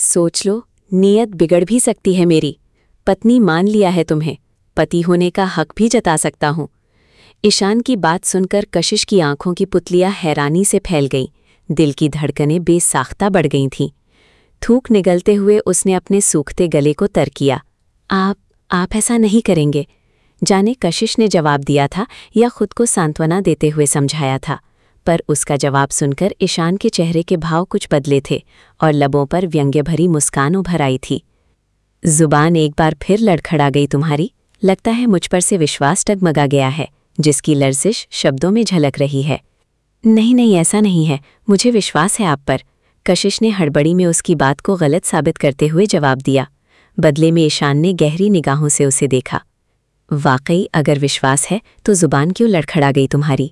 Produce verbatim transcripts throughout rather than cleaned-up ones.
सोच लो, नीयत बिगड़ भी सकती है मेरी। पत्नी मान लिया है तुम्हें, पति होने का हक भी जता सकता हूं। ईशान की बात सुनकर कशिश की आंखों की पुतलियां हैरानी से फैल गईं, दिल की धड़कनें बेसाख्ता बढ़ गई थीं। थूक निगलते हुए उसने अपने सूखते गले को तर किया। आप आप ऐसा नहीं करेंगे। जाने कशिश ने जवाब दिया था या खुद को सांत्वना देते हुए समझाया था, पर उसका जवाब सुनकर ईशान के चेहरे के भाव कुछ बदले थे और लबों पर व्यंग्य भरी मुस्कान उभर आई थी। जुबान एक बार फिर लड़खड़ा गई तुम्हारी। लगता है मुझ पर से विश्वास डगमगा गया है, जिसकी लर्जिश शब्दों में झलक रही है। नहीं नहीं, ऐसा नहीं है, मुझे विश्वास है आप पर। कशिश ने हड़बड़ी में उसकी बात को गलत साबित करते हुए जवाब दिया। बदले में ईशान ने गहरी निगाहों से उसे देखा। वाकई अगर विश्वास है तो जुबान क्यों लड़खड़ा गई तुम्हारी?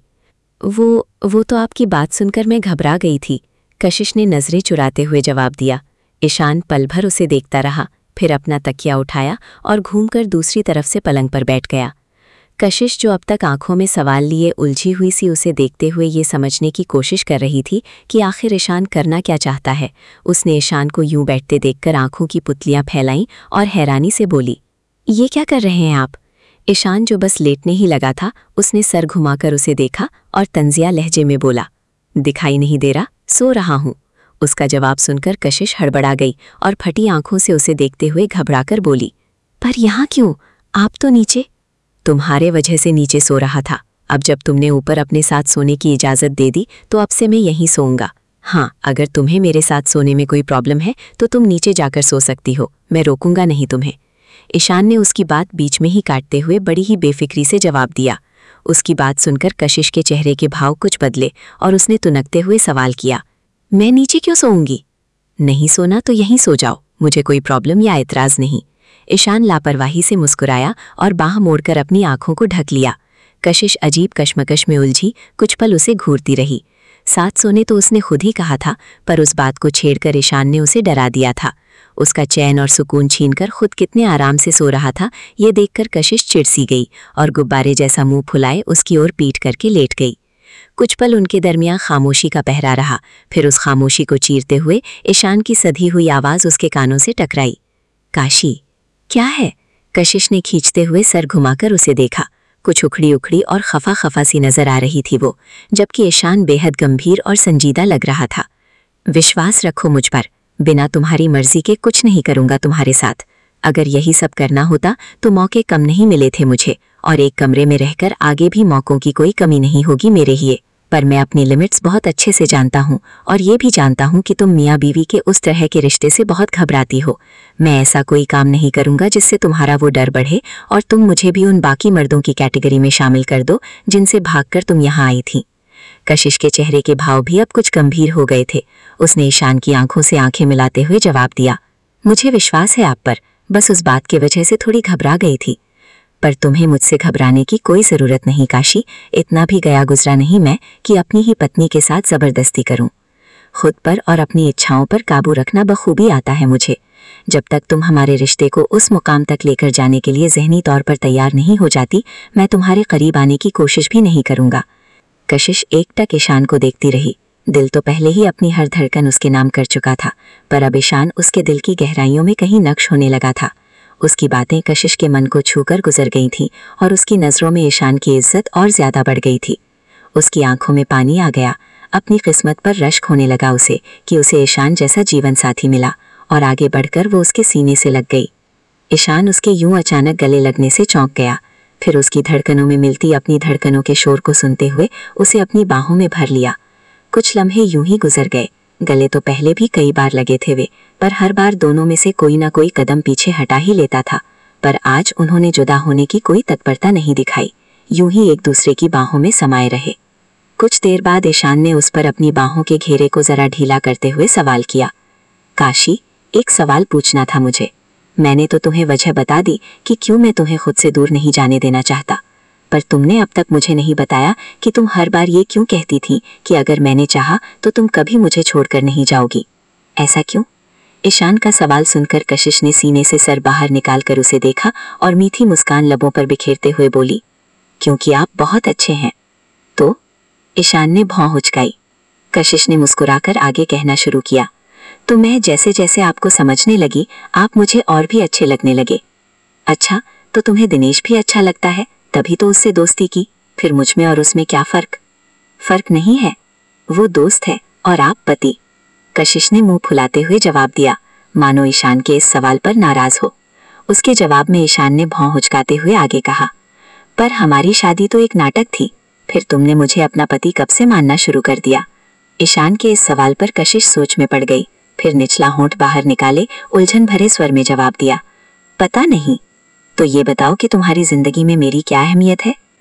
वो वो तो आपकी बात सुनकर मैं घबरा गई थी, कशिश ने नजरें चुराते हुए जवाब दिया। ईशान पल भर उसे देखता रहा, फिर अपना तकिया उठाया और घूमकर दूसरी तरफ से पलंग पर बैठ गया। कशिश, जो अब तक आंखों में सवाल लिए उलझी हुई सी, उसे देखते हुए ये समझने की कोशिश कर रही थी कि आखिर ईशान करना क्या चाहता है। उसने ईशान को यूं बैठते देखकर आंखों की पुतलियां फैलाईं और हैरानी से बोली, ये क्या कर रहे हैं आप? ईशान, जो बस लेटने ही लगा था, उसने सर घुमाकर उसे देखा और तंजिया लहजे में बोला, दिखाई नहीं दे रहा, सो रहा हूं। उसका जवाब सुनकर कशिश हड़बड़ा गई और फटी आंखों से उसे देखते हुए घबराकर बोली, पर यहाँ क्यों? आप तो नीचे। तुम्हारे वजह से नीचे सो रहा था। अब जब तुमने ऊपर अपने साथ सोने की इजाज़त दे दी तो अब से मैं यहीं सोऊंगा। हाँ, अगर तुम्हें मेरे साथ सोने में कोई प्रॉब्लम है तो तुम नीचे जाकर सो सकती हो, मैं रोकूंगा नहीं तुम्हें। ईशान ने उसकी बात बीच में ही काटते हुए बड़ी ही बेफिक्री से जवाब दिया। उसकी बात सुनकर कशिश के चेहरे के भाव कुछ बदले और उसने तुनकते हुए सवाल किया, मैं नीचे क्यों सोऊंगी? नहीं सोना तो यहीं सो जाओ, मुझे कोई प्रॉब्लम या एतराज़ नहीं। ईशान लापरवाही से मुस्कुराया और बाह मोड़कर अपनी आंखों को ढक लिया। कशिश अजीब कश्मकश में उलझी कुछ पल उसे घूरती रही। साथ सोने तो उसने खुद ही कहा था, पर उस बात को छेड़कर ईशान ने उसे डरा दिया था। उसका चैन और सुकून छीनकर खुद कितने आराम से सो रहा था, ये देखकर कशिश चिढ़-सी गई और गुब्बारे जैसा मुंह फुलाए उसकी ओर पीठ करके लेट गई। कुछ पल उनके दरमियान खामोशी का पहरा रहा, फिर उस खामोशी को चीरते हुए ईशान की सधी हुई आवाज़ उसके कानों से टकराई, काशी। क्या है? कशिश ने खींचते हुए सर घुमाकर उसे देखा। कुछ उखड़ी उखड़ी और खफा खफा सी नजर आ रही थी वो, जबकि ईशान बेहद गंभीर और संजीदा लग रहा था। विश्वास रखो मुझ पर, बिना तुम्हारी मर्जी के कुछ नहीं करूंगा तुम्हारे साथ। अगर यही सब करना होता तो मौके कम नहीं मिले थे मुझे, और एक कमरे में रहकर आगे भी मौकों की कोई कमी नहीं होगी मेरे लिए। पर मैं अपनी लिमिट्स बहुत अच्छे से जानता हूँ और ये भी जानता हूँ कि तुम मियाँ बीवी के उस तरह के रिश्ते से बहुत घबराती हो। मैं ऐसा कोई काम नहीं करूँगा जिससे तुम्हारा वो डर बढ़े और तुम मुझे भी उन बाकी मर्दों की कैटेगरी में शामिल कर दो जिनसे भागकर तुम यहाँ आई थी। कशिश के चेहरे के भाव भी अब कुछ गंभीर हो गए थे। उसने ईशान की आंखों से आंखें मिलाते हुए जवाब दिया, मुझे विश्वास है आप पर, बस उस बात की वजह से थोड़ी घबरा गई थी। पर तुम्हें मुझसे घबराने की कोई ज़रूरत नहीं काशी। इतना भी गया गुजरा नहीं मैं कि अपनी ही पत्नी के साथ ज़बरदस्ती करूं। खुद पर और अपनी इच्छाओं पर काबू रखना बखूबी आता है मुझे। जब तक तुम हमारे रिश्ते को उस मुकाम तक लेकर जाने के लिए ज़हनी तौर पर तैयार नहीं हो जाती, मैं तुम्हारे करीब आने की कोशिश भी नहीं करूँगा। कशिश एकटक ईशान को देखती रही। दिल तो पहले ही अपनी हर धड़कन उसके नाम कर चुका था, पर अब ईशान उसके दिल की गहराइयों में कहीं नक्श होने लगा था। उसकी बातें कशिश के मन को छूकर गुजर गई थीं और उसकी नज़रों में ईशान की इज्जत और ज़्यादा बढ़ गई थी। उसकी आंखों में पानी आ गया। अपनी किस्मत पर रश्क होने लगा उसे कि उसे ईशान जैसा जीवन साथी मिला, और आगे बढ़कर वो उसके सीने से लग गई। ईशान उसके यूं अचानक गले लगने से चौंक गया, फिर उसकी धड़कनों में मिलती अपनी धड़कनों के शोर को सुनते हुए उसे अपनी बाहों में भर लिया। कुछ लम्हे यूं ही गुजर गए। गले तो पहले भी कई बार लगे थे वे, पर हर बार दोनों में से कोई ना कोई कदम पीछे हटा ही लेता था। पर आज उन्होंने जुदा होने की कोई तत्परता नहीं दिखाई, यूं ही एक दूसरे की बाहों में समाये रहे। कुछ देर बाद ईशान ने उस पर अपनी बाहों के घेरे को जरा ढीला करते हुए सवाल किया, काशी, एक सवाल पूछना था मुझे। मैंने तो तुम्हें वजह बता दी कि क्यों मैं तुम्हें खुद से दूर नहीं जाने देना चाहता, पर तुमने अब तक मुझे नहीं बताया कि तुम हर बार ये क्यों कहती थी कि अगर मैंने चाहा तो तुम कभी मुझे छोड़कर नहीं जाओगी। ऐसा क्यों? ईशान का सवाल सुनकर कशिश ने सीने से सर बाहर निकालकर उसे देखा और मीठी मुस्कान लबों पर बिखेरते हुए बोली, क्योंकि आप बहुत अच्छे हैं। तो? ईशान ने भौं हुचकाई। कशिश ने मुस्कुराकर आगे कहना शुरू किया, तो मैं जैसे जैसे आपको समझने लगी आप मुझे और भी अच्छे लगने लगे। अच्छा, तो तुम्हें दिनेश भी अच्छा लगता है, तभी तो उससे दोस्ती की। फिर मुझ में और उसमें क्या फर्क? फर्क नहीं है, वो दोस्त है और आप पति। कशिश ने मुंह फुलाते हुए जवाब दिया, मानो ईशान के इस सवाल पर नाराज हो। उसके जवाब में ईशान ने भौं हुचकाते हुए आगे कहा, पर हमारी शादी तो एक नाटक थी, फिर तुमने मुझे अपना पति कब से मानना शुरू कर दिया? ईशान के इस सवाल पर कशिश सोच में पड़ गई, फिर निचला होंठ बाहर निकाले उलझन भरे स्वर में जवाब दिया, पता नहीं। तो ये बताओ कि तुम्हारी जिंदगी में मेरी क्या अहमियत है?